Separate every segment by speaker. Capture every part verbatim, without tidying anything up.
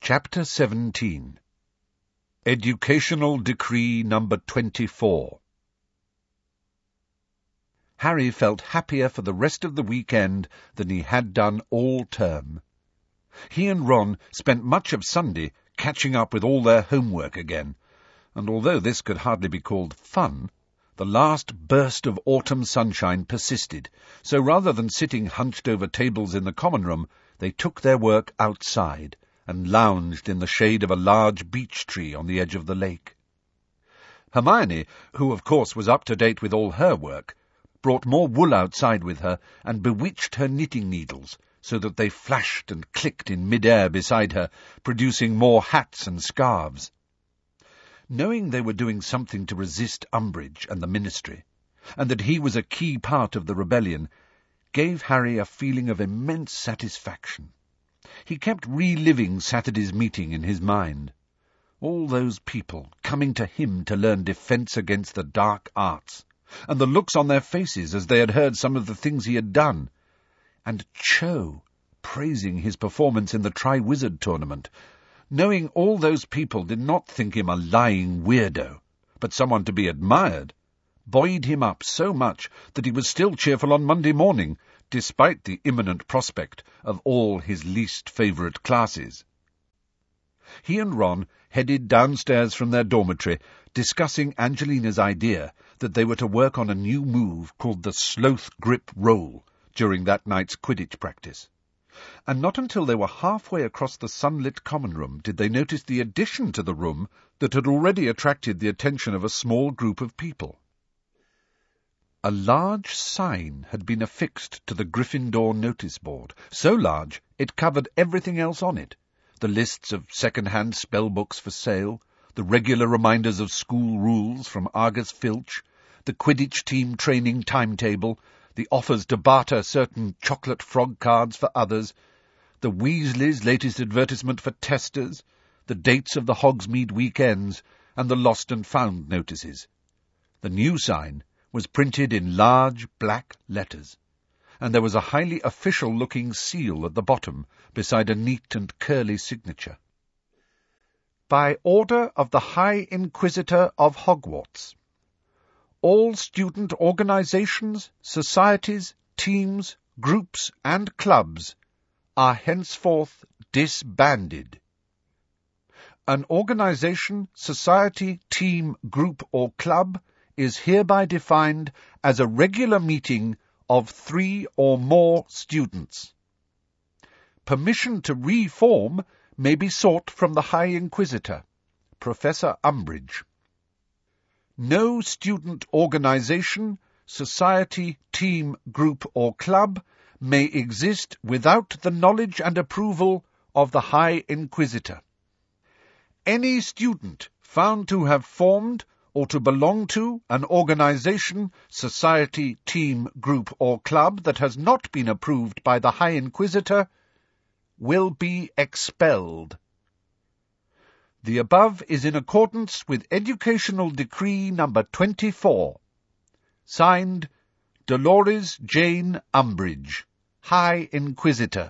Speaker 1: Chapter seventeen. Educational Decree Number twenty-four. Harry felt happier for the rest of the weekend than he had done all term. He and Ron spent much of Sunday catching up with all their homework again, and although this could hardly be called fun, the last burst of autumn sunshine persisted, so rather than sitting hunched over tables in the common room, they took their work outside and lounged in the shade of a large beech tree on the edge of the lake. Hermione, who of course was up to date with all her work, brought more wool outside with her and bewitched her knitting needles so that they flashed and clicked in mid-air beside her, producing more hats and scarves. Knowing they were doing something to resist Umbridge and the Ministry, and that he was a key part of the rebellion, gave Harry a feeling of immense satisfaction. He kept reliving Saturday's meeting in his mind. All those people coming to him to learn defence against the dark arts, and the looks on their faces as they had heard some of the things he had done, and Cho praising his performance in the Tri-Wizard tournament, knowing all those people did not think him a lying weirdo, but someone to be admired, buoyed him up so much that he was still cheerful on Monday morning, despite the imminent prospect of all his least favourite classes. He and Ron headed downstairs from their dormitory, discussing Angelina's idea that they were to work on a new move called the Sloth Grip Roll during that night's Quidditch practice. And not until they were halfway across the sunlit common room did they notice the addition to the room that had already attracted the attention of a small group of people. A large sign had been affixed to the Gryffindor notice board, so large it covered everything else on it, the lists of second-hand spellbooks for sale, the regular reminders of school rules from Argus Filch, the Quidditch team training timetable, the offers to barter certain chocolate frog cards for others, the Weasleys' latest advertisement for testers, the dates of the Hogsmeade weekends, and the lost and found notices. The new sign was printed in large black letters, and there was a highly official-looking seal at the bottom, beside a neat and curly signature. By order of the High Inquisitor of Hogwarts, all student organizations, societies, teams, groups, and clubs are henceforth disbanded. An organization, society, team, group, or club is hereby defined as a regular meeting of three or more students. Permission to reform may be sought from the High Inquisitor, Professor Umbridge. No student organization, society, team, group, or club may exist without the knowledge and approval of the High Inquisitor. Any student found to have formed or to belong to an organization, society, team, group, or club that has not been approved by the High Inquisitor will be expelled. The above is in accordance with Educational Decree Number twenty-four. Signed, Dolores Jane Umbridge, High Inquisitor.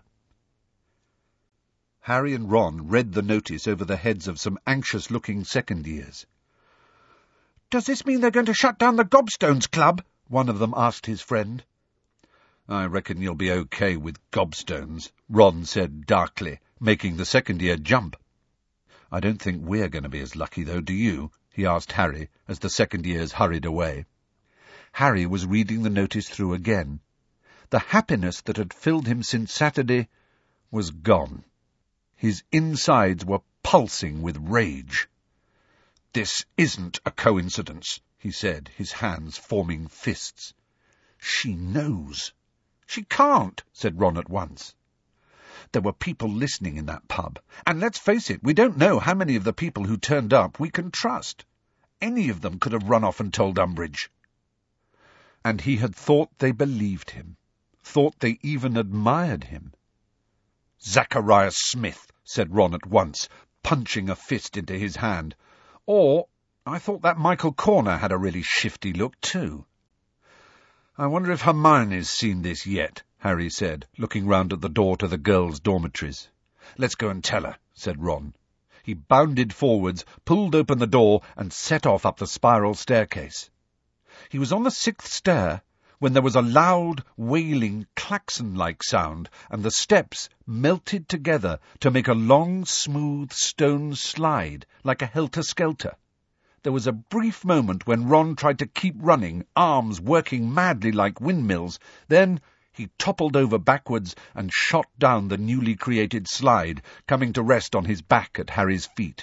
Speaker 1: Harry and Ron read the notice over the heads of some anxious-looking second-years. "Does this mean they're going to shut down the Gobstones Club?" one of them asked his friend. "I reckon you'll be okay with Gobstones," Ron said darkly, making the second-year jump. "I don't think we're going to be as lucky, though, do you?" he asked Harry, as the second-years hurried away. Harry was reading the notice through again. The happiness that had filled him since Saturday was gone. His insides were pulsing with rage. "This isn't a coincidence," he said, his hands forming fists. "She knows." "She can't," said Ron at once. "There were people listening in that pub, and let's face it, we don't know how many of the people who turned up we can trust. Any of them could have run off and told Umbridge." And he had thought they believed him, thought they even admired him. "Zacharias Smith," said Ron at once, punching a fist into his hand. "Or, I thought that Michael Corner had a really shifty look, too." "I wonder if Hermione's seen this yet," Harry said, looking round at the door to the girls' dormitories. "Let's go and tell her," said Ron. He bounded forwards, pulled open the door, and set off up the spiral staircase. He was on the sixth stair when there was a loud, wailing, klaxon-like sound, and the steps melted together to make a long, smooth stone slide, like a helter-skelter. There was a brief moment when Ron tried to keep running, arms working madly like windmills. Then he toppled over backwards and shot down the newly created slide, coming to rest on his back at Harry's feet.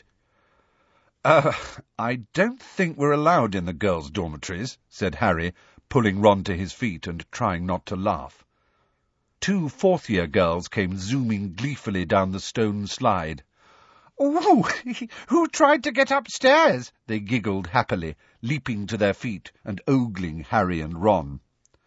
Speaker 1: Uh, I don't think we're allowed in the girls' dormitories," said Harry, pulling Ron to his feet and trying not to laugh. Two fourth-year girls came zooming gleefully down the stone slide. "Ooh, who tried to get upstairs?" they giggled happily, leaping to their feet and ogling Harry and Ron.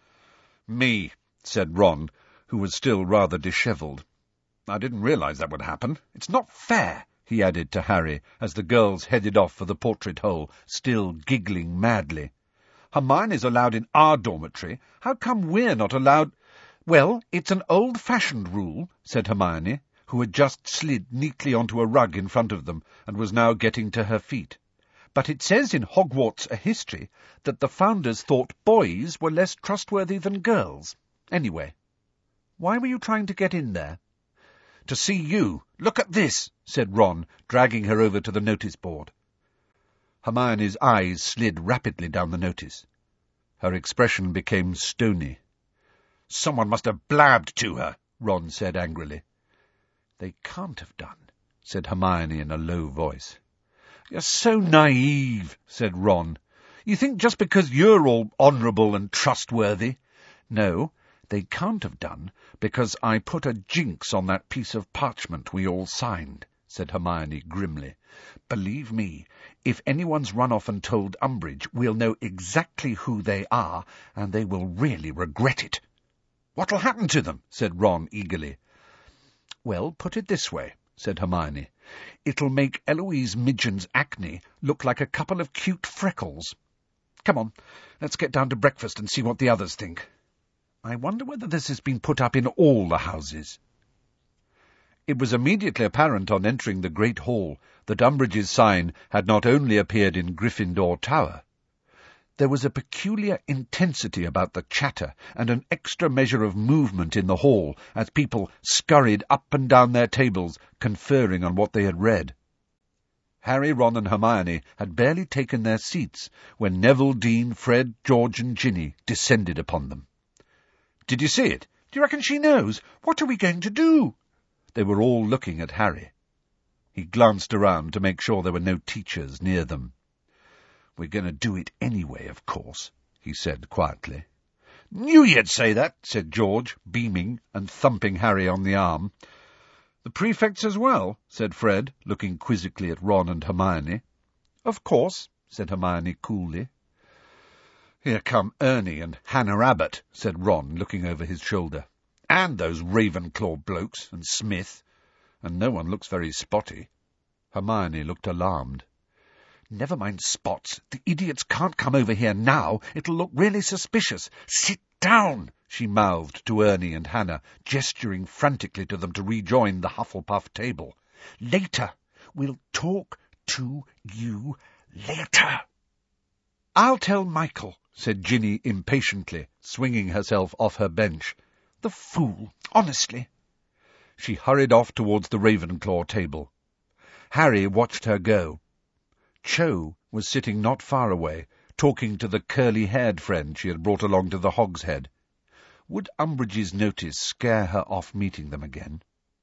Speaker 1: "Me," said Ron, who was still rather dishevelled. "I didn't realise that would happen. It's not fair," he added to Harry, as the girls headed off for the portrait hole, still giggling madly. "Hermione's allowed in our dormitory. How come we're not allowed—" "Well, it's an old-fashioned rule," said Hermione, who had just slid neatly onto a rug in front of them and was now getting to her feet. "But it says in Hogwarts A History that the founders thought boys were less trustworthy than girls. Anyway, why were you trying to get in there?" "To see you. Look at this," said Ron, dragging her over to the notice board. Hermione's eyes slid rapidly down the notice. Her expression became stony. "Someone must have blabbed to her," Ron said angrily. "They can't have done," said Hermione in a low voice. "You're so naive," said Ron. "You think just because you're all honourable and trustworthy—" "No, they can't have done because I put a jinx on that piece of parchment we all signed," said Hermione grimly. "Believe me, if anyone's run off and told Umbridge, we'll know exactly who they are, and they will really regret it." "What'll happen to them?" said Ron eagerly. "Well, put it this way," said Hermione. "It'll make Eloise Midgen's acne look like a couple of cute freckles. Come on, let's get down to breakfast and see what the others think. I wonder whether this has been put up in all the houses." It was immediately apparent on entering the great hall that Umbridge's sign had not only appeared in Gryffindor Tower. There was a peculiar intensity about the chatter and an extra measure of movement in the hall as people scurried up and down their tables, conferring on what they had read. Harry, Ron and Hermione had barely taken their seats when Neville, Dean, Fred, George and Ginny descended upon them. "Did you see it? Do you reckon she knows? What are we going to do?" They were all looking at Harry. He glanced around to make sure there were no teachers near them. "We're going to do it anyway, of course," he said quietly. "Knew you'd say that," said George, beaming and thumping Harry on the arm. "The prefects as well," said Fred, looking quizzically at Ron and Hermione. "Of course," said Hermione coolly. "Here come Ernie and Hannah Abbott," said Ron, looking over his shoulder. "And those Ravenclaw blokes, and Smith. And no one looks very spotty." Hermione looked alarmed. "Never mind spots. The idiots can't come over here now. It'll look really suspicious. Sit down," she mouthed to Ernie and Hannah, gesturing frantically to them to rejoin the Hufflepuff table. "Later. We'll talk to you later." "I'll tell Michael," said Ginny impatiently, swinging herself off her bench. "The fool, honestly." She hurried off towards the Ravenclaw table. Harry watched her go. Cho was sitting not far away, talking to the curly-haired friend she had brought along to the Hogshead. Would Umbridge's notice scare her off meeting them again?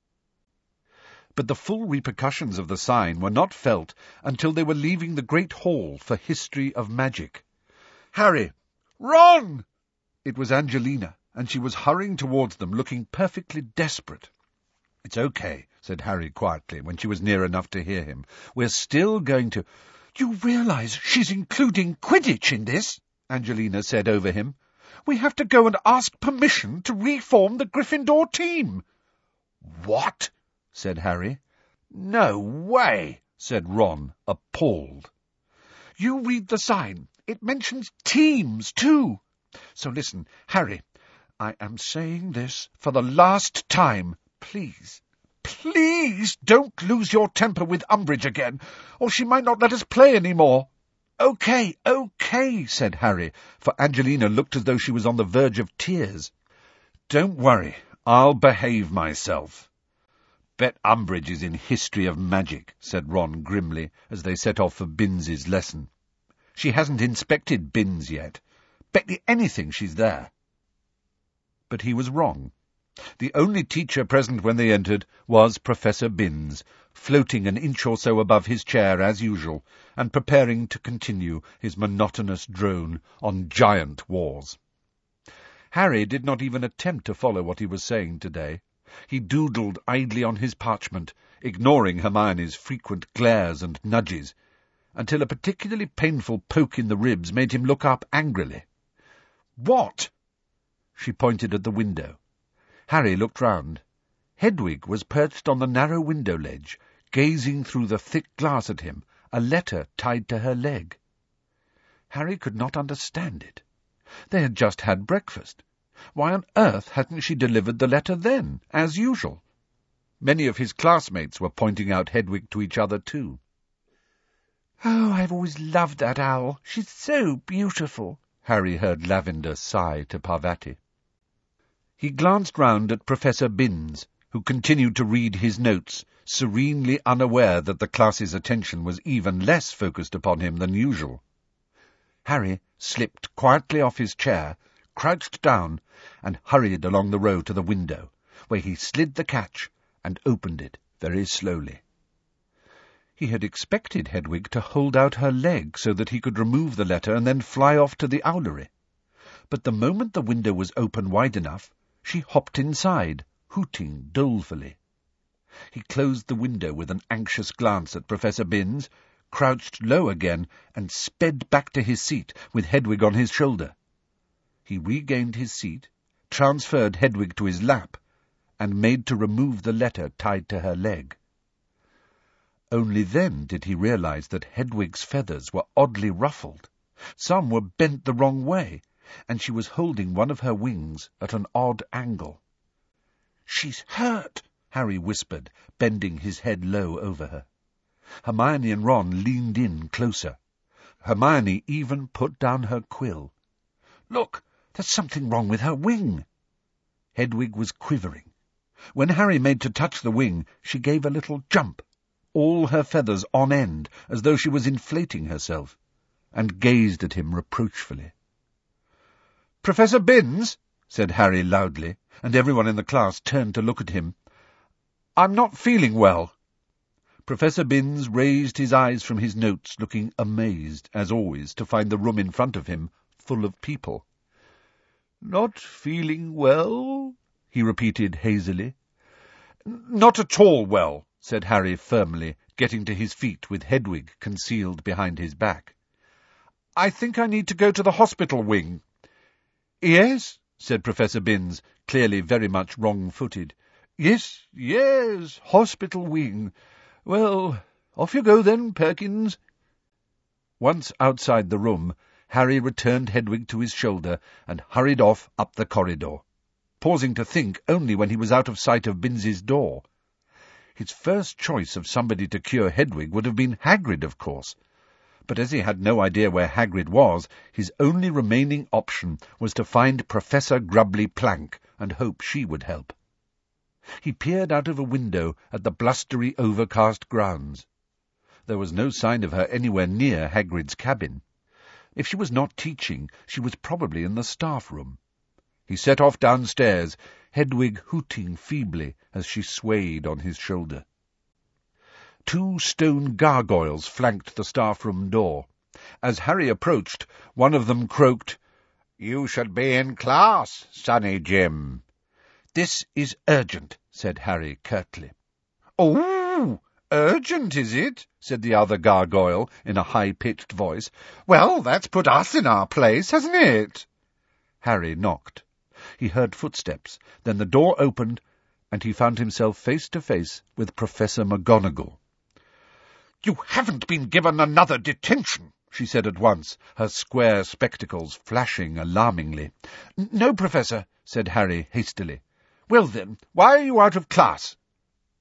Speaker 1: But the full repercussions of the sign were not felt until they were leaving the great hall for History of Magic. "Harry! Ron!" It was Angelina, and she was hurrying towards them, looking perfectly desperate. "It's okay," said Harry quietly, when she was near enough to hear him. "We're still going to—" "You realise she's including Quidditch in this?" Angelina said over him. "We have to go and ask permission to reform the Gryffindor team." "What?" said Harry. "No way," said Ron, appalled. "You read the sign. It mentions teams, too. So listen, Harry, I am saying this for the last time. Please, Please don't lose your temper with Umbridge again, or she might not let us play any more. OK, OK, said Harry, for Angelina looked as though she was on the verge of tears. Don't worry, I'll behave myself. Bet Umbridge is in History of Magic, said Ron grimly, as they set off for Binns's lesson. She hasn't inspected Binns yet. Bet you anything she's there. But he was wrong. The only teacher present when they entered was Professor Binns, floating an inch or so above his chair as usual, and preparing to continue his monotonous drone on giant wars. Harry did not even attempt to follow what he was saying today. He doodled idly on his parchment, ignoring Hermione's frequent glares and nudges, until a particularly painful poke in the ribs made him look up angrily. "What?" She pointed at the window. Harry looked round. Hedwig was perched on the narrow window ledge, gazing through the thick glass at him, a letter tied to her leg. Harry could not understand it. They had just had breakfast. Why on earth hadn't she delivered the letter then, as usual? Many of his classmates were pointing out Hedwig to each other too. "Oh, I've always loved that owl. She's so beautiful," Harry heard Lavender sigh to Parvati. He glanced round at Professor Binns, who continued to read his notes, serenely unaware that the class's attention was even less focused upon him than usual. Harry slipped quietly off his chair, crouched down, and hurried along the row to the window, where he slid the catch and opened it very slowly. He had expected Hedwig to hold out her leg so that he could remove the letter and then fly off to the owlery. But the moment the window was open wide enough, she hopped inside, hooting dolefully. He closed the window with an anxious glance at Professor Binns, crouched low again, and sped back to his seat with Hedwig on his shoulder. He regained his seat, transferred Hedwig to his lap, and made to remove the letter tied to her leg. Only then did he realize that Hedwig's feathers were oddly ruffled. Some were bent the wrong way, and she was holding one of her wings at an odd angle. "She's hurt," Harry whispered, bending his head low over her. Hermione and Ron leaned in closer. Hermione even put down her quill. "Look, there's something wrong with her wing." Hedwig was quivering. When Harry made to touch the wing, she gave a little jump, all her feathers on end, as though she was inflating herself, and gazed at him reproachfully. "Professor Binns," said Harry loudly, and everyone in the class turned to look at him. "I'm not feeling well." Professor Binns raised his eyes from his notes, looking amazed, as always, to find the room in front of him full of people. "Not feeling well?" he repeated hazily. "Not at all well," said Harry firmly, getting to his feet with Hedwig concealed behind his back. "I think I need to go to the hospital wing." "Yes," said Professor Binns, clearly very much wrong-footed. "Yes, yes, hospital wing. Well, off you go then, Perkins." Once outside the room, Harry returned Hedwig to his shoulder and hurried off up the corridor, pausing to think only when he was out of sight of Binns's door. His first choice of somebody to cure Hedwig would have been Hagrid, of course, but as he had no idea where Hagrid was, his only remaining option was to find Professor Grubbly Plank and hope she would help. He peered out of a window at the blustery, overcast grounds. There was no sign of her anywhere near Hagrid's cabin. If she was not teaching, she was probably in the staff room. He set off downstairs, Hedwig hooting feebly as she swayed on his shoulder. Two stone gargoyles flanked the staff-room door. As Harry approached, one of them croaked, "You should be in class, Sonny Jim." "This is urgent," said Harry curtly. "Oh, urgent, is it?" said the other gargoyle in a high-pitched voice. "Well, that's put us in our place, hasn't it?" Harry knocked. He heard footsteps, then the door opened, and he found himself face to face with Professor McGonagall. "You haven't been given another detention," she said at once, her square spectacles flashing alarmingly. "No, Professor," said Harry hastily. "Well then, why are you out of class?"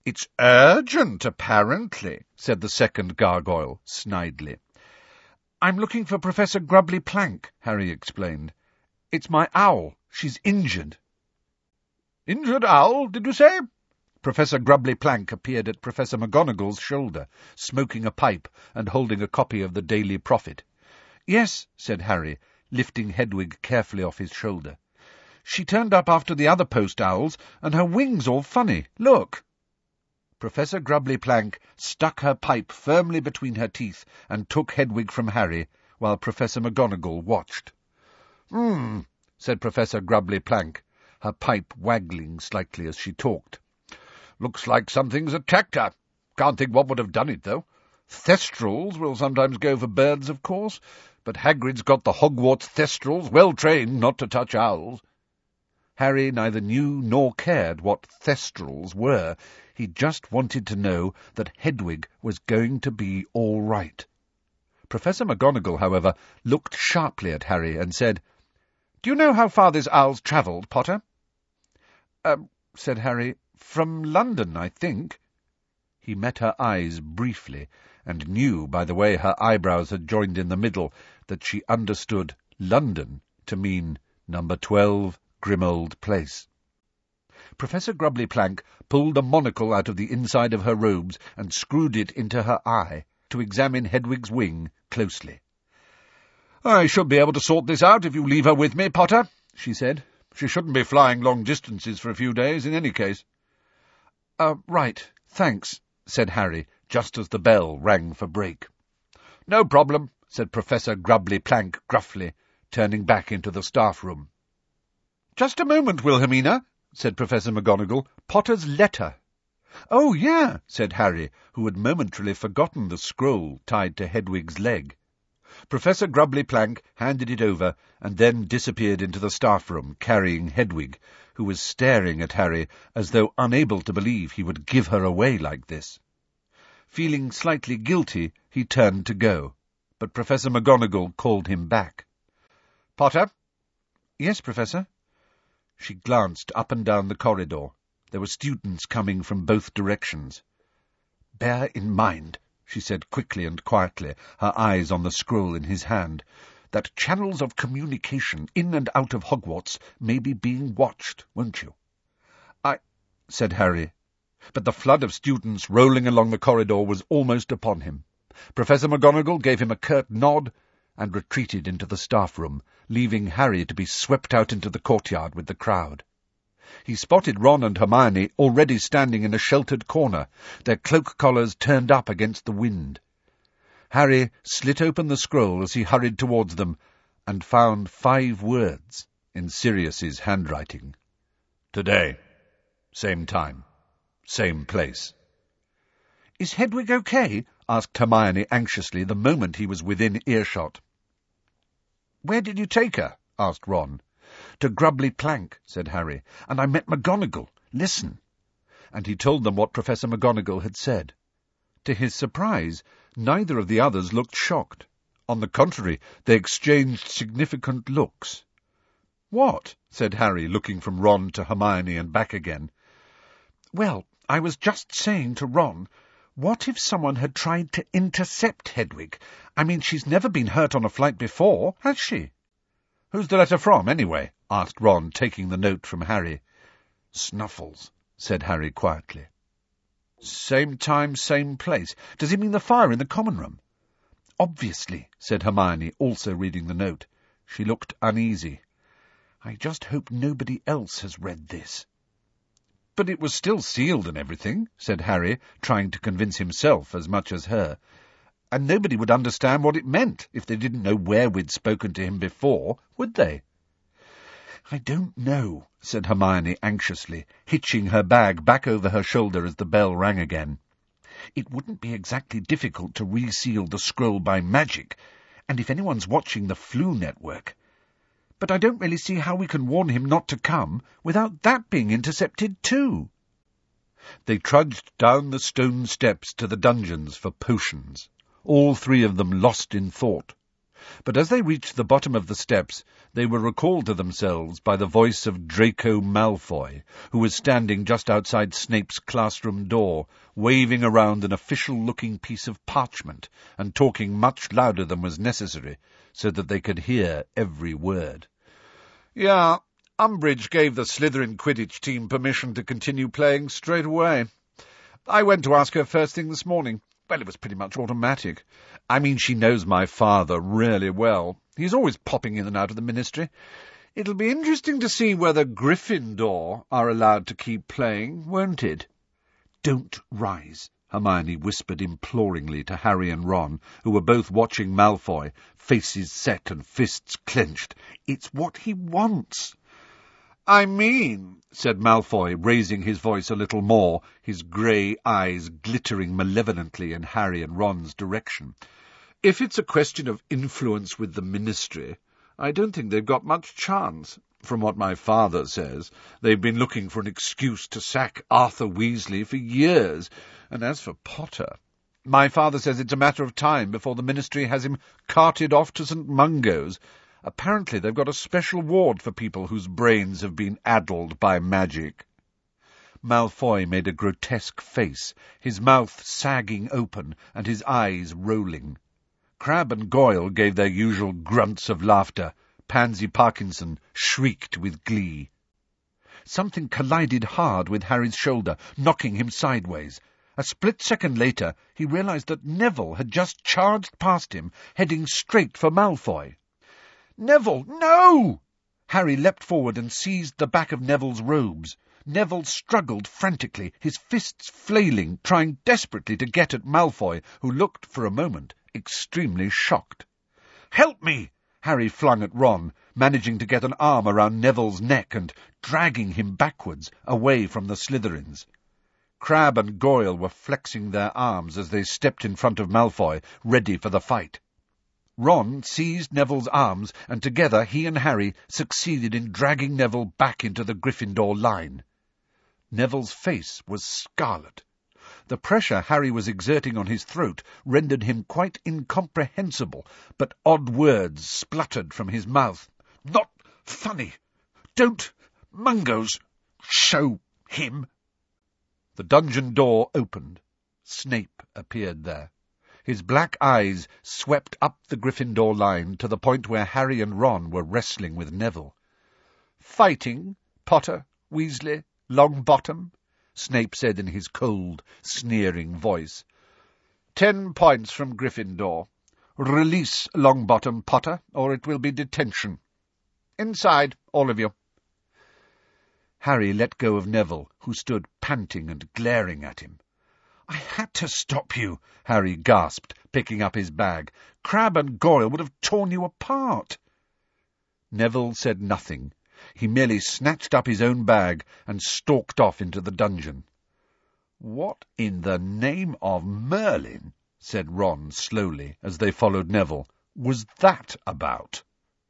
Speaker 1: "It's urgent, apparently," said the second gargoyle, snidely. "I'm looking for Professor Grubbly Plank," Harry explained. "It's my owl. She's injured." "Injured owl, did you say?" Professor Grubbly Plank appeared at Professor McGonagall's shoulder, smoking a pipe and holding a copy of the Daily Prophet. "Yes," said Harry, lifting Hedwig carefully off his shoulder. "She turned up after the other post owls, and her wing's all funny. Look." Professor Grubbly Plank stuck her pipe firmly between her teeth and took Hedwig from Harry, while Professor McGonagall watched. "Hmm," said Professor Grubbly Plank, her pipe waggling slightly as she talked. "Looks like something's attacked her. Can't think what would have done it, though. Thestrals will sometimes go for birds, of course, but Hagrid's got the Hogwarts Thestrals well trained not to touch owls." Harry neither knew nor cared what Thestrals were. He just wanted to know that Hedwig was going to be all right. Professor McGonagall, however, looked sharply at Harry and said, "Do you know how far this owl's travelled, Potter?" Uh, said Harry, "From London, I think." He met her eyes briefly, and knew by the way her eyebrows had joined in the middle that she understood London to mean number twelve Grimmauld Place. Professor Grubbly Plank pulled a monocle out of the inside of her robes and screwed it into her eye to examine Hedwig's wing closely. "I should be able to sort this out if you leave her with me, Potter," she said. "She shouldn't be flying long distances for a few days in any case." Uh, right, thanks," said Harry, just as the bell rang for break. "No problem," said Professor Grubbly Plank gruffly, turning back into the staff room. "Just a moment, Wilhelmina," said Professor McGonagall. "Potter's letter." "Oh, yeah," said Harry, who had momentarily forgotten the scroll tied to Hedwig's leg. Professor Grubbly Plank handed it over and then disappeared into the staff room, carrying Hedwig, who was staring at Harry as though unable to believe he would give her away like this. Feeling slightly guilty, he turned to go, but Professor McGonagall called him back. "Potter?" "Yes, Professor?" She glanced up and down the corridor. There were students coming from both directions. "Bear in mind," she said quickly and quietly, her eyes on the scroll in his hand, "that channels of communication in and out of Hogwarts may be being watched, won't you?" "I—" said Harry. But the flood of students rolling along the corridor was almost upon him. Professor McGonagall gave him a curt nod and retreated into the staff room, leaving Harry to be swept out into the courtyard with the crowd. He spotted Ron and Hermione already standing in a sheltered corner, their cloak collars turned up against the wind. Harry slit open the scroll as he hurried towards them, and found five words in Sirius's handwriting. "Today. Same time. Same place." "Is Hedwig okay?" asked Hermione anxiously the moment he was within earshot. "Where did you take her?" asked Ron. "To Grubbly Plank," said Harry, "and I met McGonagall. Listen." And he told them what Professor McGonagall had said. To his surprise, neither of the others looked shocked. On the contrary, they exchanged significant looks. "What?" said Harry, looking from Ron to Hermione and back again. "Well, I was just saying to Ron, what if someone had tried to intercept Hedwig? I mean, she's never been hurt on a flight before, has she?" "Who's the letter from, anyway?" asked Ron, taking the note from Harry. "Snuffles," said Harry quietly. "Same time, same place. Does he mean the fire in the common room?" "Obviously," said Hermione, also reading the note. She looked uneasy. "I just hope nobody else has read this." "But it was still sealed and everything," said Harry, trying to convince himself as much as her. "And nobody would understand what it meant if they didn't know where we'd spoken to him before, would they?" "I don't know," said Hermione anxiously, hitching her bag back over her shoulder as the bell rang again. "It wouldn't be exactly difficult to reseal the scroll by magic, and if anyone's watching the Floo network. But I don't really see how we can warn him not to come without that being intercepted too." They trudged down the stone steps to the dungeons for potions, all three of them lost in thought. But as they reached the bottom of the steps, they were recalled to themselves by the voice of Draco Malfoy, who was standing just outside Snape's classroom door, waving around an official-looking piece of parchment and talking much louder than was necessary, so that they could hear every word. "Yeah, Umbridge gave the Slytherin Quidditch team permission to continue playing straight away. I went to ask her first thing this morning. Well, it was pretty much automatic. I mean, she knows my father really well. He's always popping in and out of the Ministry. It'll be interesting to see whether Gryffindor are allowed to keep playing, won't it?" "Don't rise," Hermione whispered imploringly to Harry and Ron, who were both watching Malfoy, faces set and fists clenched. "It's what he wants." "I mean," said Malfoy, raising his voice a little more, his grey eyes glittering malevolently in Harry and Ron's direction, "if it's a question of influence with the Ministry, I don't think they've got much chance. From what my father says, they've been looking for an excuse to sack Arthur Weasley for years, and as for Potter, my father says it's a matter of time before the Ministry has him carted off to Saint Mungo's. Apparently they've got a special ward for people whose brains have been addled by magic." Malfoy made a grotesque face, his mouth sagging open and his eyes rolling. Crabbe and Goyle gave their usual grunts of laughter. Pansy Parkinson shrieked with glee. Something collided hard with Harry's shoulder, knocking him sideways. A split second later, he realized that Neville had just charged past him, heading straight for Malfoy. "Neville, no!" Harry leapt forward and seized the back of Neville's robes. Neville struggled frantically, his fists flailing, trying desperately to get at Malfoy, who looked, for a moment, extremely shocked. "Help me!" Harry flung at Ron, managing to get an arm around Neville's neck and dragging him backwards, away from the Slytherins. Crabbe and Goyle were flexing their arms as they stepped in front of Malfoy, ready for the fight. Ron seized Neville's arms, and together he and Harry succeeded in dragging Neville back into the Gryffindor line. Neville's face was scarlet. The pressure Harry was exerting on his throat rendered him quite incomprehensible, but odd words spluttered from his mouth. "Not funny! Don't Mungo's show him!" The dungeon door opened. Snape appeared there. His black eyes swept up the Gryffindor line to the point where Harry and Ron were wrestling with Neville. "Fighting, Potter, Weasley, Longbottom?" Snape said in his cold, sneering voice. Ten points from Gryffindor. Release Longbottom, Potter, or it will be detention. Inside, all of you." Harry let go of Neville, who stood panting and glaring at him. "I had to stop you," Harry gasped, picking up his bag. "Crabbe and Goyle would have torn you apart." Neville said nothing. He merely snatched up his own bag and stalked off into the dungeon. "What in the name of Merlin," said Ron slowly, as they followed Neville, "was that about?"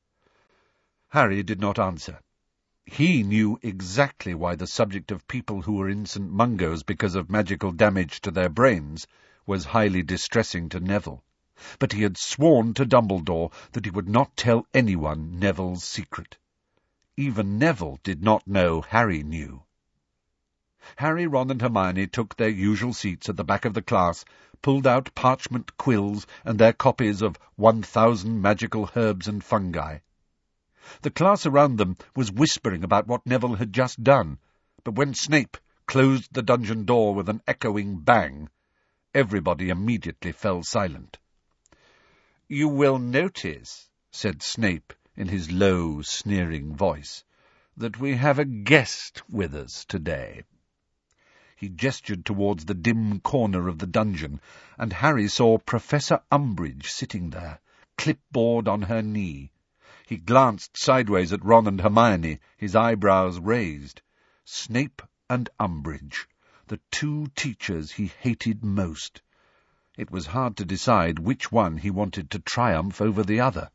Speaker 1: Harry did not answer. He knew exactly why the subject of people who were in Saint Mungo's because of magical damage to their brains was highly distressing to Neville, but he had sworn to Dumbledore that he would not tell anyone Neville's secret. Even Neville did not know Harry knew. Harry, Ron and Hermione took their usual seats at the back of the class, pulled out parchment quills and their copies of One Thousand Magical Herbs and Fungi. The class around them was whispering about what Neville had just done, but when Snape closed the dungeon door with an echoing bang, everybody immediately fell silent. "You will notice," said Snape in his low, sneering voice, "that we have a guest with us today." He gestured towards the dim corner of the dungeon, and Harry saw Professor Umbridge sitting there, clipboard on her knee. He glanced sideways at Ron and Hermione, his eyebrows raised. Snape and Umbridge, the two teachers he hated most. It was hard to decide which one he wanted to triumph over the other.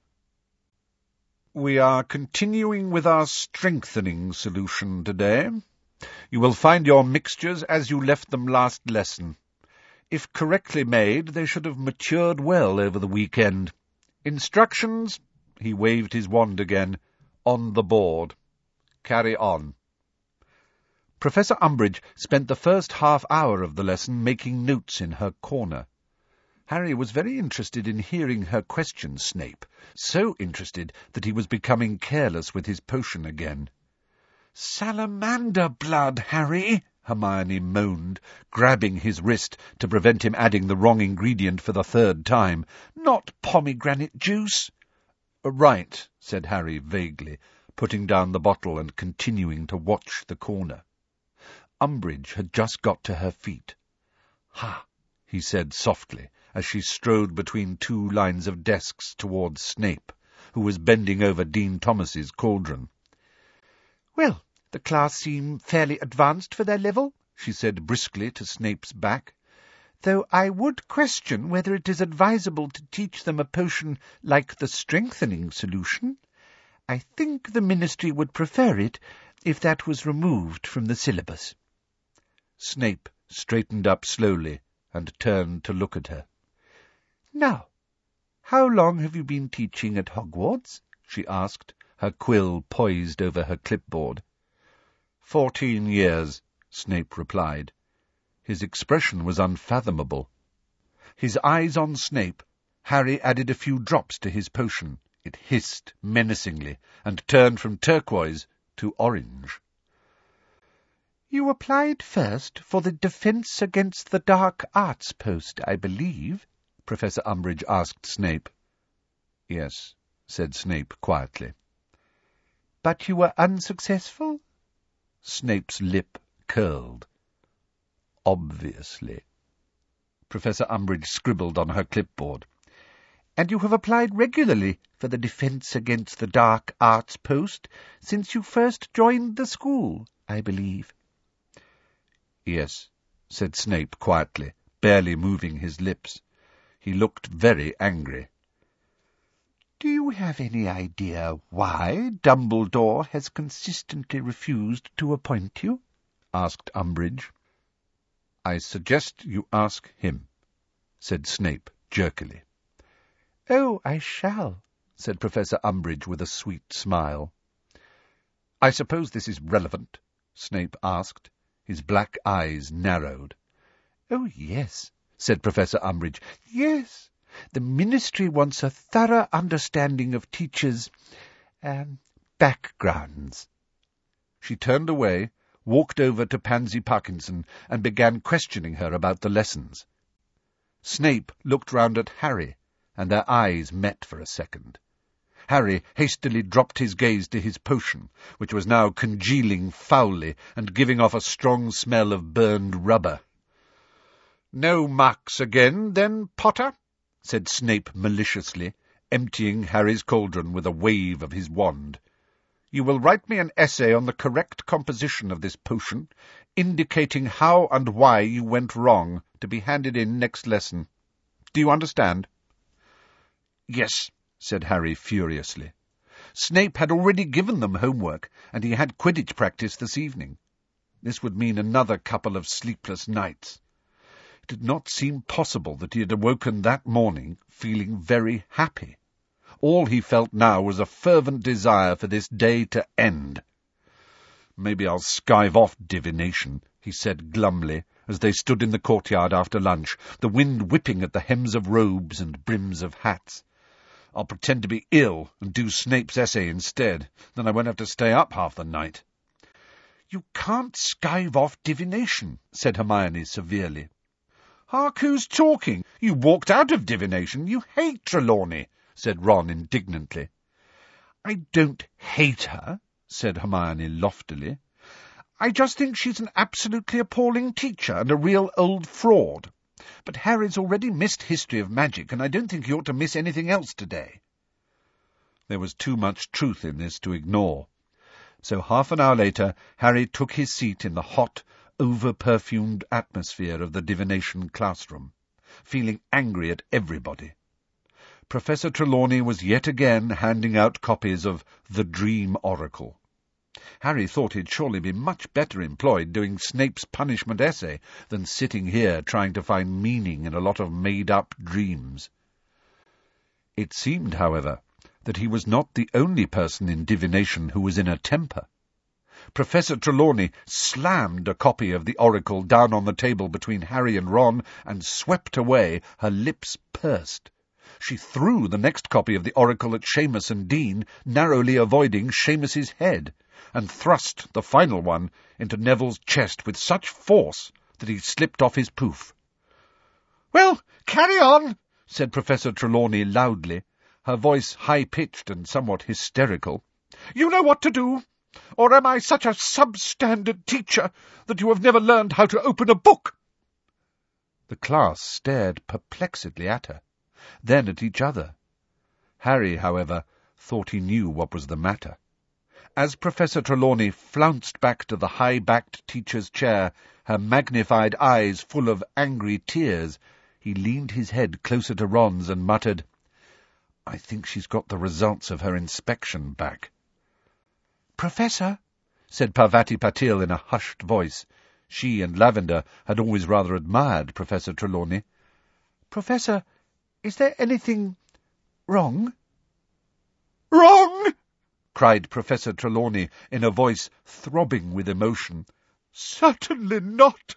Speaker 1: "We are continuing with our strengthening solution today. You will find your mixtures as you left them last lesson. If correctly made, they should have matured well over the weekend. Instructions, he waved his wand again, on the board. Carry on. Professor Umbridge spent the first half hour of the lesson making notes in her corner. Harry was very interested in hearing her question Snape, so interested that he was becoming careless with his potion again. "Salamander blood, Harry!" Hermione moaned, grabbing his wrist to prevent him adding the wrong ingredient for the third time. "Not pomegranate juice." "Right," said Harry vaguely, putting down the bottle and continuing to watch the corner. Umbridge had just got to her feet. "Ha!" he said softly, as she strode between two lines of desks towards Snape, who was bending over Dean Thomas's cauldron. "Well, the class seem fairly advanced for their level," she said briskly to Snape's back, "though I would question whether it is advisable to teach them a potion like the strengthening solution. I think the Ministry would prefer it if that was removed from the syllabus." Snape straightened up slowly and turned to look at her. "Now, how long have you been teaching at Hogwarts?" she asked, her quill poised over her clipboard. Fourteen years, Snape replied. His expression was unfathomable. His eyes on Snape, Harry added a few drops to his potion. It hissed menacingly and turned from turquoise to orange. "You applied first for the Defence Against the Dark Arts post, I believe?" Professor Umbridge asked Snape. "Yes," said Snape quietly. "But you were unsuccessful?" Snape's lip curled. "Obviously." Professor Umbridge scribbled on her clipboard. "And you have applied regularly for the Defence Against the Dark Arts post since you first joined the school, I believe?" "Yes," said Snape quietly, barely moving his lips. He looked very angry. "Do you have any idea why Dumbledore has consistently refused to appoint you?" asked Umbridge. "I suggest you ask him," said Snape jerkily. "Oh, I shall," said Professor Umbridge with a sweet smile. "I suppose this is relevant?" Snape asked. His black eyes narrowed. "Oh, yes," said Professor Umbridge. "Yes. The Ministry wants a thorough understanding of teachers' um, backgrounds." She turned away, walked over to Pansy Parkinson, and began questioning her about the lessons. Snape looked round at Harry, and their eyes met for a second. Harry hastily dropped his gaze to his potion, which was now congealing foully and giving off a strong smell of burned rubber. "No marks again, then, Potter?" said Snape maliciously, emptying Harry's cauldron with a wave of his wand. "You will write me an essay on the correct composition of this potion, indicating how and why you went wrong, to be handed in next lesson. Do you understand?" "Yes," said Harry furiously. Snape had already given them homework, and he had Quidditch practice this evening. This would mean another couple of sleepless nights. It did not seem possible that he had awoken that morning feeling very happy. All he felt now was a fervent desire for this day to end. "Maybe I'll skive off divination," he said glumly, as they stood in the courtyard after lunch, the wind whipping at the hems of robes and brims of hats. "I'll pretend to be ill and do Snape's essay instead. Then I won't have to stay up half the night." "You can't skive off divination," said Hermione severely. "Hark, who's talking? You walked out of divination. You hate Trelawney," said Ron indignantly. "I don't hate her," said Hermione loftily. "I just think she's an absolutely appalling teacher and a real old fraud. But Harry's already missed History of Magic, and I don't think he ought to miss anything else today." There was too much truth in this to ignore. So half an hour later, Harry took his seat in the hot, over-perfumed atmosphere of the divination classroom, feeling angry at everybody. Professor Trelawney was yet again handing out copies of The Dream Oracle. Harry thought he'd surely be much better employed doing Snape's punishment essay than sitting here trying to find meaning in a lot of made-up dreams. It seemed, however, that he was not the only person in divination who was in a temper. Professor Trelawney slammed a copy of the Oracle down on the table between Harry and Ron and swept away, her lips pursed. She threw the next copy of the Oracle at Seamus and Dean, narrowly avoiding Seamus's head, and thrust the final one into Neville's chest with such force that he slipped off his poof. "Well, carry on," said Professor Trelawney loudly, her voice high-pitched and somewhat hysterical. "You know what to do. Or am I such a substandard teacher that you have never learned how to open a book?" The class stared perplexedly at her, then at each other. Harry, however, thought he knew what was the matter. As Professor Trelawney flounced back to the high-backed teacher's chair, her magnified eyes full of angry tears, he leaned his head closer to Ron's and muttered, "I think she's got the results of her inspection back." "Professor," said Parvati Patil in a hushed voice. She and Lavender had always rather admired Professor Trelawney. "Professor, is there anything wrong?" "Wrong?" cried Professor Trelawney in a voice throbbing with emotion. "Certainly not.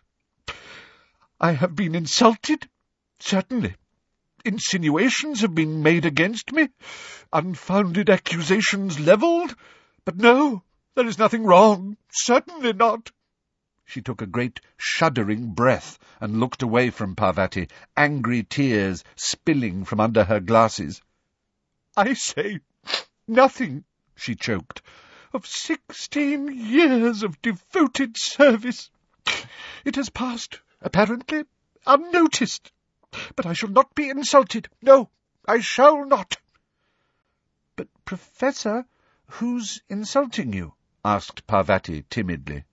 Speaker 1: I have been insulted, certainly. Insinuations have been made against me, unfounded accusations levelled, but no, there is nothing wrong, certainly not." She took a great shuddering breath and looked away from Parvati, angry tears spilling from under her glasses. "I say nothing," she choked, "of sixteen years of devoted service. It has passed, apparently, unnoticed. But I shall not be insulted. No, I shall not." "But, Professor, who's insulting you?" asked Parvati timidly.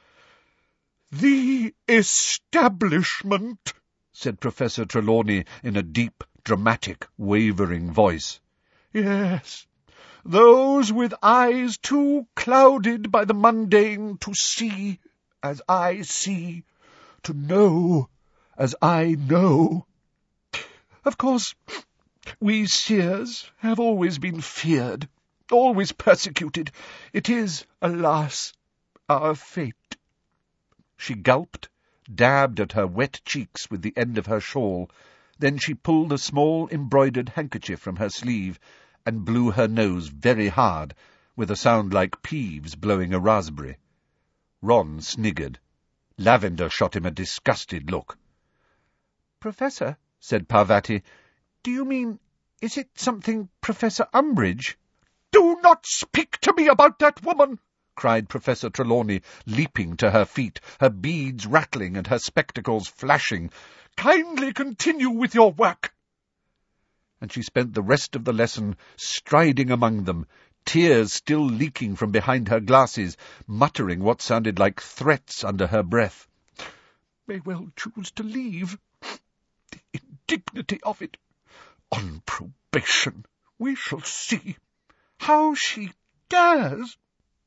Speaker 1: "The establishment," said Professor Trelawney in a deep, dramatic, wavering voice. "Yes, those with eyes too clouded by the mundane to see as I see, to know as I know. Of course, we seers have always been feared, always persecuted. It is, alas, our fate." She gulped, dabbed at her wet cheeks with the end of her shawl, then she pulled a small embroidered handkerchief from her sleeve and blew her nose very hard, with a sound like Peeves blowing a raspberry. Ron sniggered. Lavender shot him a disgusted look. "Professor," said Parvati, "do you mean, is it something Professor Umbridge?" "Do not speak to me about that woman!" cried Professor Trelawney, leaping to her feet, her beads rattling and her spectacles flashing. "Kindly continue with your work." And she spent the rest of the lesson striding among them, tears still leaking from behind her glasses, muttering what sounded like threats under her breath. "May well choose to leave. The indignity of it. On probation. We shall see. How she dares!"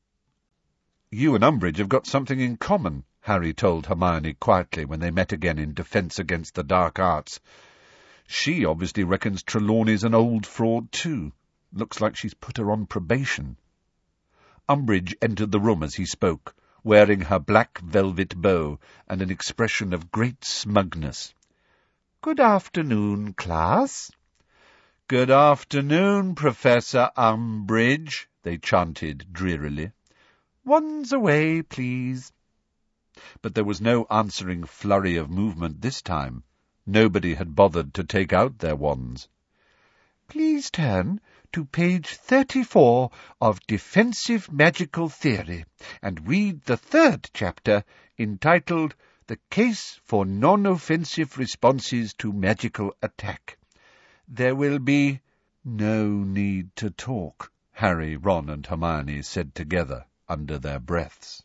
Speaker 1: "You and Umbridge have got something in common," Harry told Hermione quietly when they met again in Defence Against the Dark Arts. "She obviously reckons Trelawney's an old fraud too. Looks like she's put her on probation." Umbridge entered the room as he spoke, wearing her black velvet bow and an expression of great smugness. "Good afternoon, class." "Good afternoon, Professor Umbridge," they chanted drearily. "Wands away, please." But there was no answering flurry of movement this time. Nobody had bothered to take out their wands. "Please turn to page thirty-four of Defensive Magical Theory, and read the third chapter, entitled The Case for Non-Offensive Responses to Magical Attack. There will be—" "No need to talk," Harry, Ron and Hermione said together under their breaths.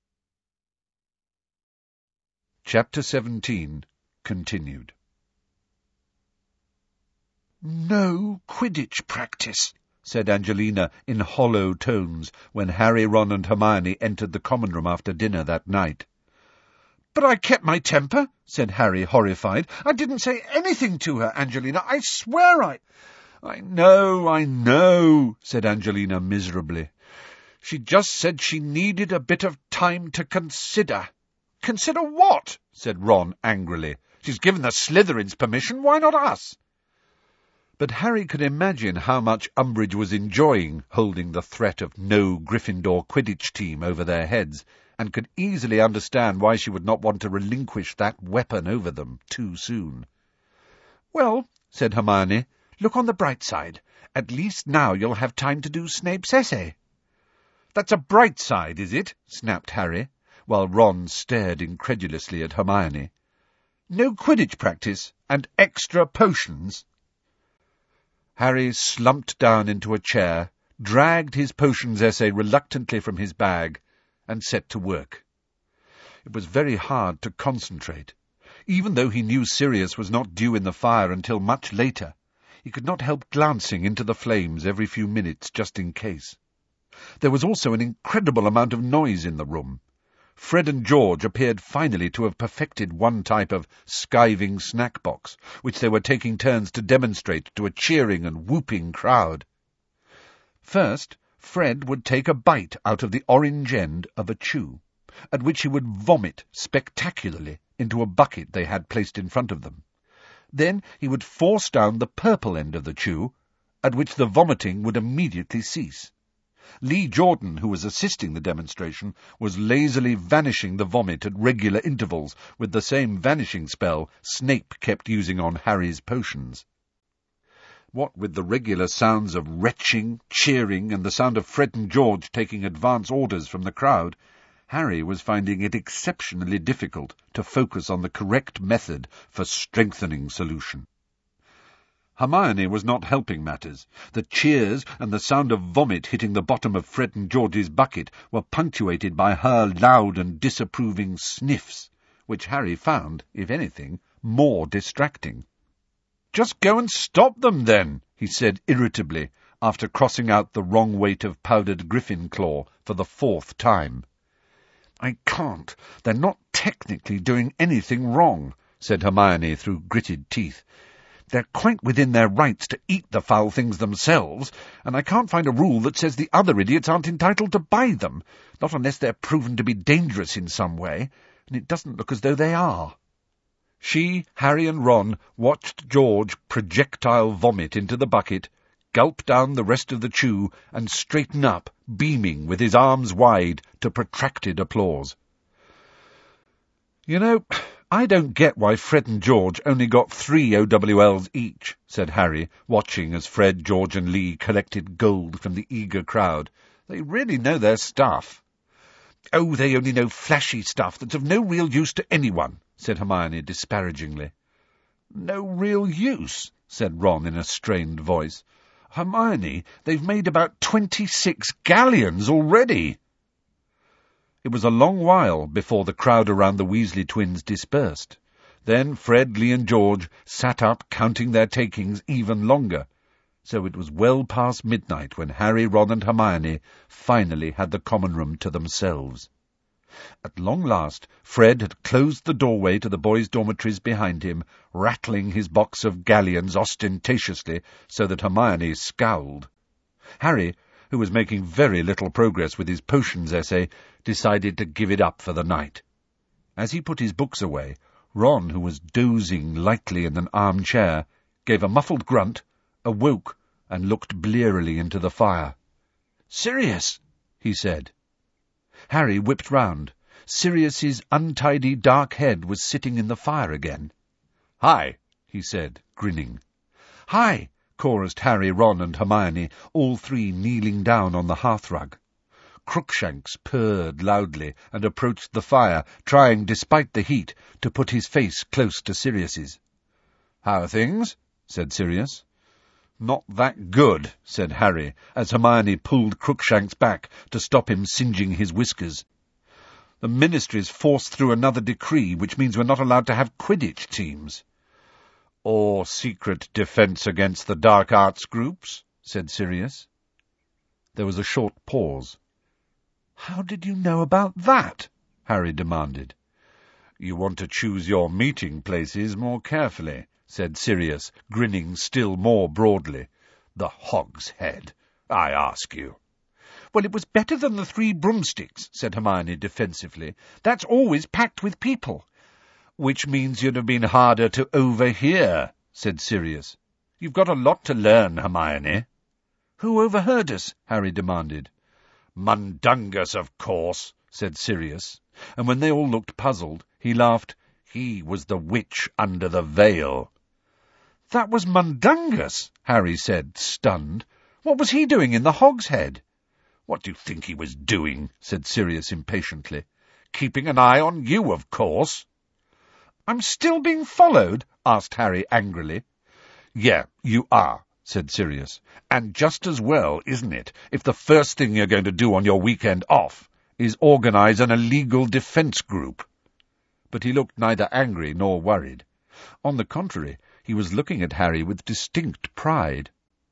Speaker 1: Chapter seventeen continued. "No Quidditch practice," said Angelina in hollow tones when Harry, Ron and Hermione entered the common room after dinner that night. "But I kept my temper," said Harry, horrified. "I didn't say anything to her, Angelina. I swear I—" "I know, I know," said Angelina miserably. "She just said she needed a bit of time to consider." "Consider what?" said Ron angrily. "She's given the Slytherins permission, why not us?" But Harry could imagine how much Umbridge was enjoying holding the threat of no Gryffindor Quidditch team over their heads, and could easily understand why she would not want to relinquish that weapon over them too soon. "Well," said Hermione, "look on the bright side. At least now you'll have time to do Snape's essay." "That's a bright side, is it?" snapped Harry, while Ron stared incredulously at Hermione. "No Quidditch practice, and extra potions?" Harry slumped down into a chair, dragged his potions essay reluctantly from his bag, and set to work. It was very hard to concentrate. Even though he knew Sirius was not due in the fire until much later, he could not help glancing into the flames every few minutes just in case. There was also an incredible amount of noise in the room. Fred and George appeared finally to have perfected one type of skiving snack box, which they were taking turns to demonstrate to a cheering and whooping crowd. First, Fred would take a bite out of the orange end of a chew, at which he would vomit spectacularly into a bucket they had placed in front of them. Then he would force down the purple end of the chew, at which the vomiting would immediately cease. Lee Jordan, who was assisting the demonstration, was lazily vanishing the vomit at regular intervals with the same vanishing spell Snape kept using on Harry's potions. What with the regular sounds of retching, cheering, and the sound of Fred and George taking advance orders from the crowd, Harry was finding it exceptionally difficult to focus on the correct method for strengthening solution. Hermione was not helping matters. The cheers and the sound of vomit hitting the bottom of Fred and George's bucket were punctuated by her loud and disapproving sniffs, which Harry found, if anything, more distracting. "Just go and stop them, then," he said irritably, after crossing out the wrong weight of powdered griffin claw for the fourth time. "I can't. They're not technically doing anything wrong," said Hermione through gritted teeth. "They're quite within their rights to eat the foul things themselves, and I can't find a rule that says the other idiots aren't entitled to buy them, not unless they're proven to be dangerous in some way, and it doesn't look as though they are." She, Harry and Ron watched George projectile vomit into the bucket, gulp down the rest of the chew, and straighten up, beaming with his arms wide to protracted applause. "You know, I don't get why Fred and George only got three O W Ls each," said Harry, watching as Fred, George and Lee collected gold from the eager crowd. "They really know their stuff." "Oh, they only know flashy stuff that's of no real use to anyone," said Hermione disparagingly. "No real use," said Ron in a strained voice. "Hermione, they've made about twenty-six galleons already." It was a long while before the crowd around the Weasley twins dispersed. Then Fred, Lee and George sat up counting their takings even longer, so it was well past midnight when Harry, Ron and Hermione finally had the common room to themselves. At long last, Fred had closed the doorway to the boys' dormitories behind him, rattling his box of galleons ostentatiously so that Hermione scowled. Harry, who was making very little progress with his potions essay, decided to give it up for the night. As he put his books away, Ron, who was dozing lightly in an armchair, gave a muffled grunt, awoke, and looked blearily into the fire. "Sirius!" he said. Harry whipped round. Sirius's untidy dark head was sitting in the fire again. "Hi," he said, grinning. "Hi," chorused Harry, Ron and Hermione, all three kneeling down on the hearthrug. Crookshanks purred loudly and approached the fire, trying, despite the heat, to put his face close to Sirius's. "How are things?" said Sirius. "Not that good," said Harry, as Hermione pulled Crookshanks back to stop him singeing his whiskers. "The Ministry's forced through another decree, which means we're not allowed to have Quidditch teams." "Or secret defence against the dark arts groups," said Sirius. There was a short pause. "How did you know about that?" Harry demanded. "You want to choose your meeting places more carefully," said Sirius, grinning still more broadly. The Hog's Head, I ask you. Well, it was better than the Three Broomsticks, said Hermione defensively. That's always packed with people. Which means you'd have been harder to overhear, said Sirius. You've got a lot to learn, Hermione. Who overheard us? Harry demanded. Mundungus, of course, said Sirius, and when they all looked puzzled, he laughed. He was the witch under the veil. That was Mundungus, Harry said, stunned. What was he doing in the Hog's Head? What do you think he was doing? Said Sirius impatiently. Keeping an eye on you, of course. I'm still being followed? Asked Harry angrily. Yeah, you are, said Sirius. And just as well, isn't it, if the first thing you're going to do on your weekend off is organise an illegal defence group? But he looked neither angry nor worried. On the contrary, he was looking at Harry with distinct pride.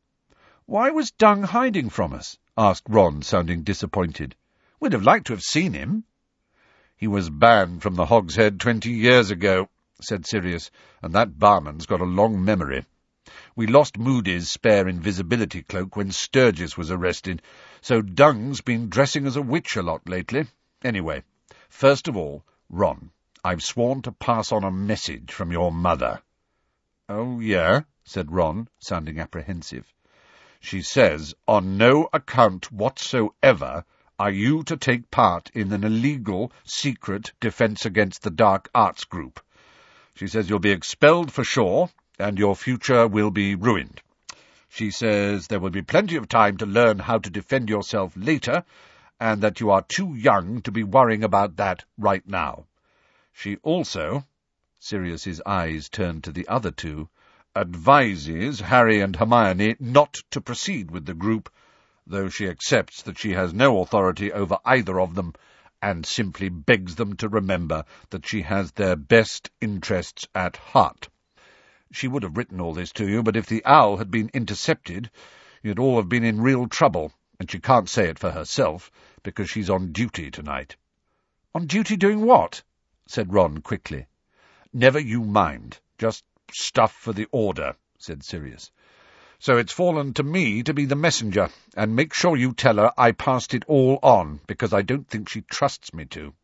Speaker 1: Why was Dung hiding from us? Asked Ron, sounding disappointed. We'd have liked to have seen him. He was banned from the Hog's Head twenty years ago, said Sirius, and that barman's got a long memory. We lost Moody's spare invisibility cloak when Sturgis was arrested, so Dung's been dressing as a witch a lot lately. Anyway, first of all, Ron, I've sworn to pass on a message from your mother. Oh, yeah, said Ron, sounding apprehensive. She says, on no account whatsoever are you to take part in an illegal, secret Defence Against the Dark Arts group. She says you'll be expelled for sure, and your future will be ruined. She says there will be plenty of time to learn how to defend yourself later, and that you are too young to be worrying about that right now. She also, Sirius's eyes turned to the other two, advises Harry and Hermione not to proceed with the group, though she accepts that she has no authority over either of them, and simply begs them to remember that she has their best interests at heart. She would have written all this to you, but if the owl had been intercepted, you'd all have been in real trouble, and she can't say it for herself, because she's on duty tonight. On duty doing what? Said Ron quickly. Never you mind. Just stuff for the order, said Sirius. So it's fallen to me to be the messenger, and make sure you tell her I passed it all on, because I don't think she trusts me to.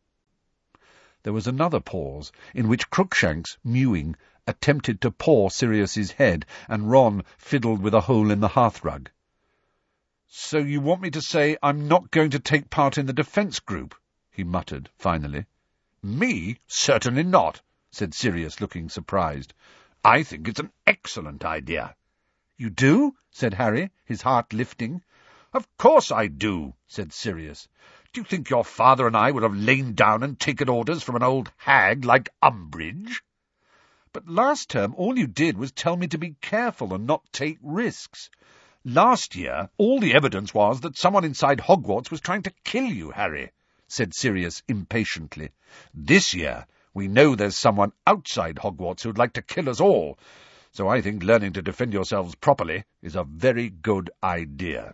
Speaker 1: There was another pause, in which Crookshanks, mewing, attempted to paw Sirius's head, and Ron fiddled with a hole in the hearthrug. So you want me to say I'm not going to take part in the defence group? He muttered, finally. Me? Certainly not, said Sirius, looking surprised. I think it's an excellent idea. You do? Said Harry, his heart lifting. Of course I do, said Sirius. Do you think your father and I would have lain down and taken orders from an old hag like Umbridge? But last term all you did was tell me to be careful and not take risks. Last year all the evidence was that someone inside Hogwarts was trying to kill you, Harry, said Sirius impatiently. This year we know there's someone outside Hogwarts who'd like to kill us all, so I think learning to defend yourselves properly is a very good idea.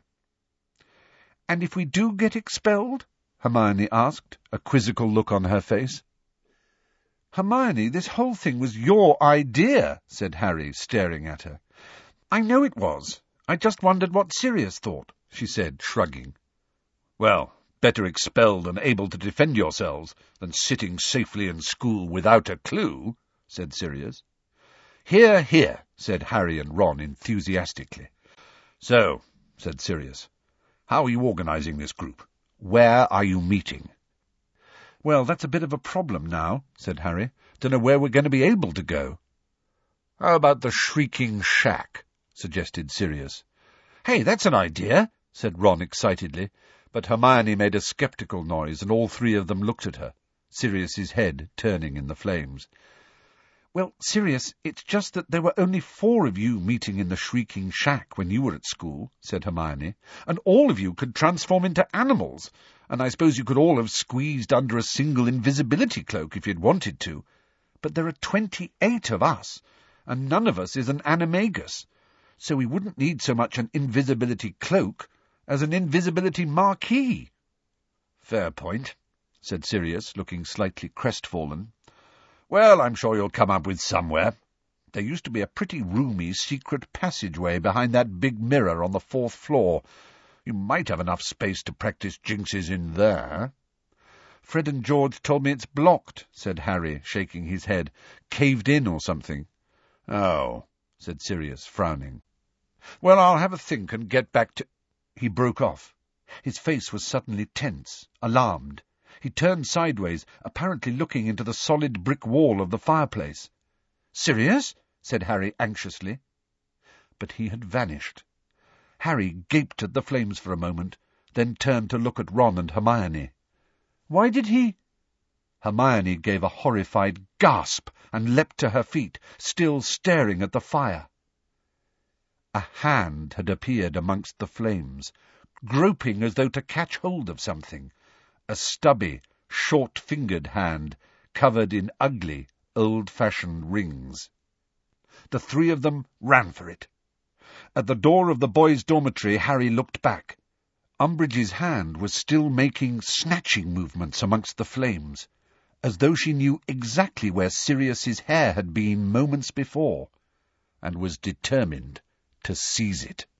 Speaker 1: And if we do get expelled? Hermione asked, a quizzical look on her face. Hermione, this whole thing was your idea, said Harry, staring at her. I know it was. I just wondered what Sirius thought, she said, shrugging. Well, better expelled and able to defend yourselves than sitting safely in school without a clue, said Sirius. Hear, hear, said Harry and Ron enthusiastically. So, said Sirius, how are you organising this group? Where are you meeting? Well, that's a bit of a problem now, said Harry. Don't know where we're going to be able to go. How about the Shrieking Shack? Suggested Sirius. Hey, that's an idea, said Ron excitedly, but Hermione made a sceptical noise, and all three of them looked at her, Sirius's head turning in the flames. Well, Sirius, it's just that there were only four of you meeting in the Shrieking Shack when you were at school, said Hermione, and all of you could transform into animals, and I suppose you could all have squeezed under a single invisibility cloak if you'd wanted to. But there are twenty-eight of us, and none of us is an animagus, so we wouldn't need so much an invisibility cloak as an invisibility marquee. Fair point, said Sirius, looking slightly crestfallen. Well, I'm sure you'll come up with somewhere. there used to be a pretty roomy secret passageway behind that big mirror on the fourth floor. You might have enough space to practice jinxes in there." "Fred and George told me it's blocked," said Harry, shaking his head. "Caved in or something." "Oh," said Sirius, frowning. "Well, I'll have a think and get back to—" He broke off. His face was suddenly tense, alarmed. He turned sideways, apparently looking into the solid brick wall of the fireplace. "Sirius?" said Harry anxiously. But he had vanished. Harry gaped at the flames for a moment, then turned to look at Ron and Hermione. "Why did he—" Hermione gave a horrified gasp and leapt to her feet, still staring at the fire. A hand had appeared amongst the flames, groping as though to catch hold of something, a stubby, short-fingered hand, covered in ugly, old-fashioned rings. The three of them ran for it. At the door of the boys' dormitory, Harry looked back. Umbridge's hand was still making snatching movements amongst the flames, as though she knew exactly where Sirius's hair had been moments before, and was determined to seize it.